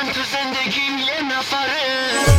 تو زندگیم یه نفره.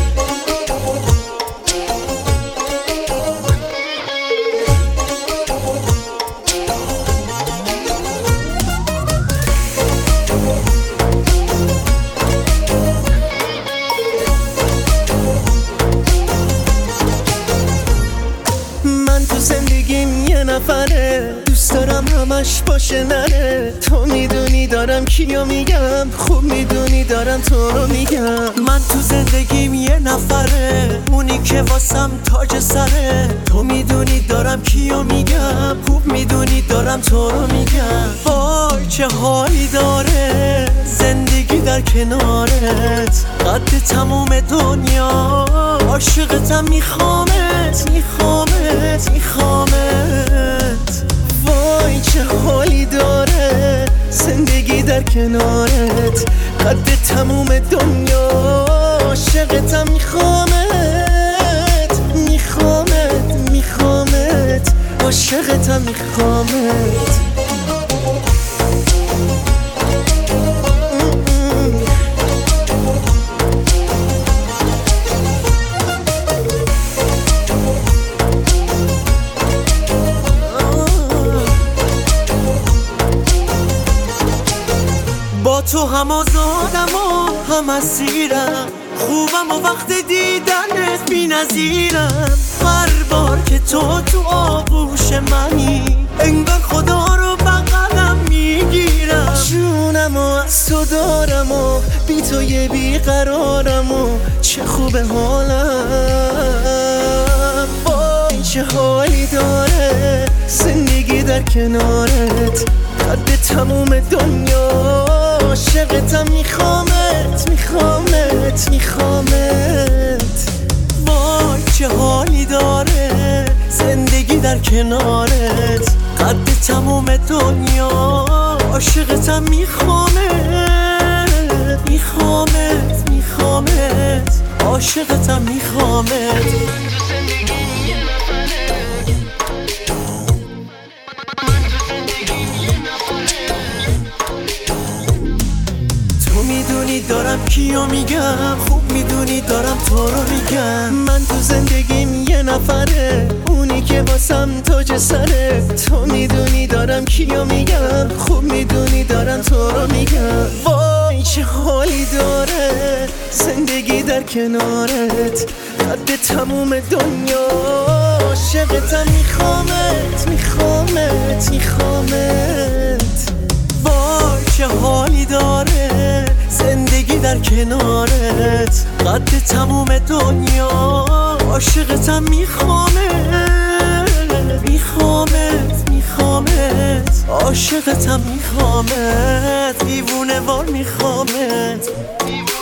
من تو زندگیم یه نفره، دوست دارم همش باشه نره. تو میدونی دارم کیو میگم، خوب میدونی دارم تو رو میگم. من تو زندگیم یه نفره، اونی که واسم تاج سره. تو میدونی دارم کیو میگم، خوب میدونی دارم تو رو میگم. وای چه حالی داره زندگی در کنارت، قد تموم دنیا عاشقتم، میخوامت میخوامت میخوامت. وای چه حالی داره زندگی در کنارت، قد تموم دنیا عاشقتم، میخوامت میخوامت میخوامت عاشقتم، میخوامت. با تو هم آزادم و هم اسیرم، خوبم و وقت دیدنت بی نظیرم. هر بار که تو آغوش منی، انگار خدا رو بغلم میگیرم. جونم و از تو دارم و بی تو یه بیقرارم و چه خوب حالم. وای چه حالی داره زندگی در کنارت، قد تموم دنیا عاشقتم، میخوامت میخوامت میخوامت. وای چه حالی داره زندگی در کنارت، قد تموم دنیا عاشقتم، میخوامت میخوامت میخوامت عاشقتم، میخوامت. میدونی دارم کیو میگم، خوب میدونی دارم تو رو میگم. من تو زندگیم یه نفره، اونی که واسم تاج سره. تو میدونی دارم کیو میگم، خوب میدونی دارم تو رو میگم. وای چه حالی داره زندگی در کنارت، قد تموم دنیا عاشقتم، میخوامت میخوامت میخوامت. وای چه حالی داره زندگی در کنارت، قد تموم دنیا عاشقتم، میخوامت میخوامت میخوامت عاشقتم، میخوامت. دیوونه وار میخوامت.